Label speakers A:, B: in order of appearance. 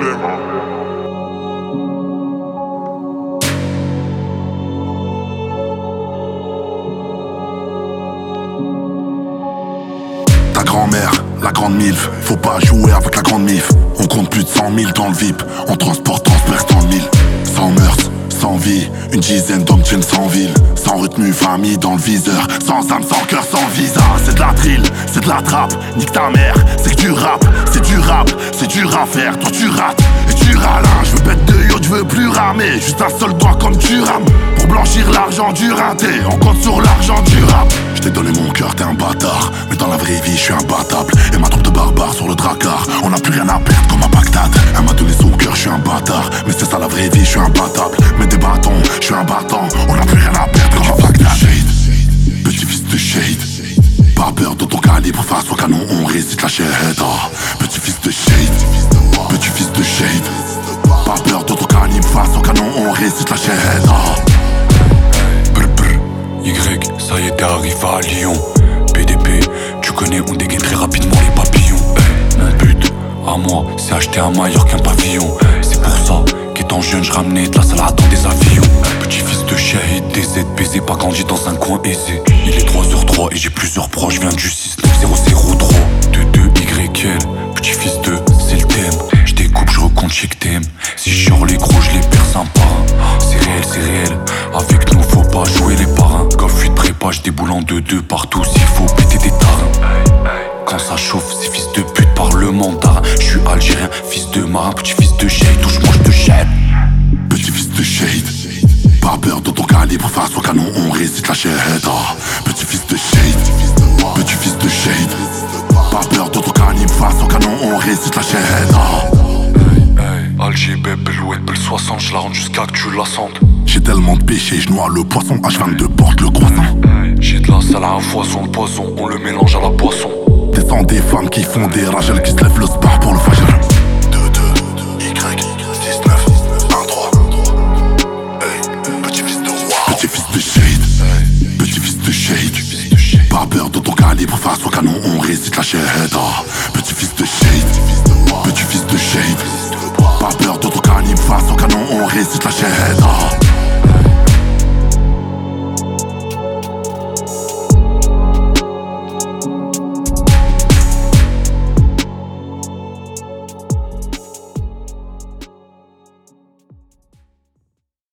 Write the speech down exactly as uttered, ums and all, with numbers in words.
A: Ta grand-mère, la grande milf, faut pas jouer avec la grande mif. On compte plus de cent mille dans le V I P, on transporte, transperce dans le mille. Sans meurtre, sans vie, une dizaine d'hommes tiennent sans ville. Sans retenue, famille dans le viseur, sans âme, sans cœur, sans visa. C'est de la drill, c'est de la trappe, nique ta mère, c'est que du rap. C'est du rap, c'est dur à faire, toi tu rates et tu râles. Je veux bête de yacht, je veux plus ramer, juste un seul doigt comme tu rames. Pour blanchir l'argent du rinté, on compte sur l'argent du rap. Je t'ai donné mon cœur, t'es un bâtard, mais dans la vraie vie je suis imbattable. Et ma troupe de barbares sur le dracard, on n'a plus rien à perdre comme à Bagdad. Elle m'a donné son cœur, je suis un bâtard, mais c'est ça la vraie vie, je suis imbattable. Mais des bâtons, je suis un battant, on n'a plus rien à perdre comme à Bagdad. Petit fils de shade, pas peur de ton calibre, face au canon on récite la shahada. Petit fils de shade, petit fils de shade, pas peur de ton calibre, face au canon on récite la shahada.
B: Brr brr, Y, ça y est t'es arrivé à Lyon. P D P, tu connais, on dégaine très rapidement les papillons. Hey, mon but, à moi, c'est acheter un maillot qu'un pavillon. C'est pour ça qu'étant jeune, je ramenais de la salade dans des avions. Petit fils de shahid, D Z, baisé, pas grandi dans un coin aisé. Il est trois heures trois et j'ai plusieurs proches, je viens du six neuf zéro zéro trois. deux deux Y L, petit fils de, c'est le thème. Je découpe, je recompte, chic thème. Si je sors les gros, je les perds sympa. C'est réel, c'est réel. Avec nous, faut pas jouer les parrains. Golf huit prépa, je déboule en deux deux partout s'il faut péter des tarins. Quand ça chauffe, c'est fils de pute par le mandarin. Je suis algérien, fils de marin, petit fils de shade, touche-moi, je te jette.
A: Petit fils de shade, pas peur de ton calibre, face au canon on récite la shahada. Petit fils de shade, petit fils de shade, pas peur de ton calibre, face au canon on récite la shahada.
B: Alger, Bebel, ouais, Bel soixante, je la rentre jusqu'à que tu la sentes.
A: J'ai tellement de péché, je noie le poisson, H vingt-deux porte le croissant.
B: J'ai de la salle à foison, le poison, on le mélange à la boisson.
A: Descends des femmes qui font des rages, elles qui se lèvent le spar pour le fajr. deux deux, Y, six neuf, un trois. Hey, petit fils de roi, petit fils de shade, petit fils de shade, pas peur de ton calibre, face au canon on récite la shahada. Petit fils de shade, petit fils de shade, pas peur de ton calibre, face au canon on récite la shahada.